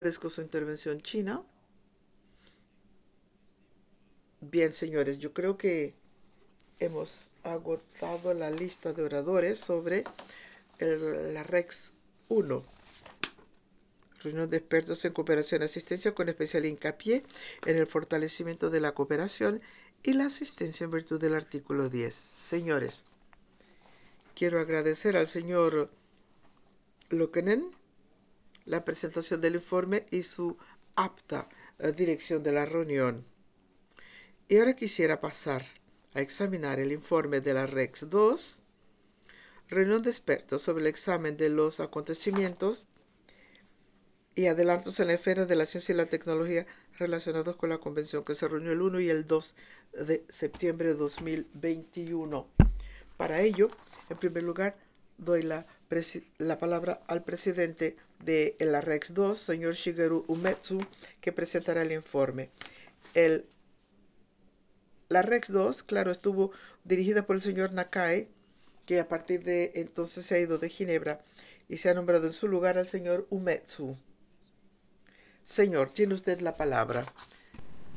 Agradezco su intervención, China. Bien, señores, yo creo que hemos agotado la lista de oradores sobre la REX 1, reunión de expertos en cooperación y asistencia con especial hincapié en el fortalecimiento de la cooperación y la asistencia en virtud del artículo 10. Señores, quiero agradecer al señor Lokenen la presentación del informe y su apta dirección de la reunión. Y ahora quisiera pasar a examinar el informe de la REX 2, reunión de expertos sobre el examen de los acontecimientos y adelantos en la esfera de la ciencia y la tecnología relacionados con la convención que se reunió el 1 y el 2 de septiembre de 2021. Para ello, en primer lugar, doy la palabra al presidente de la REX 2, señor Shigeru Umetsu, que presentará el informe. La REX 2, claro, estuvo dirigida por el señor Nakai, que a partir de entonces se ha ido de Ginebra y se ha nombrado en su lugar al señor Umetsu. Señor, tiene usted la palabra.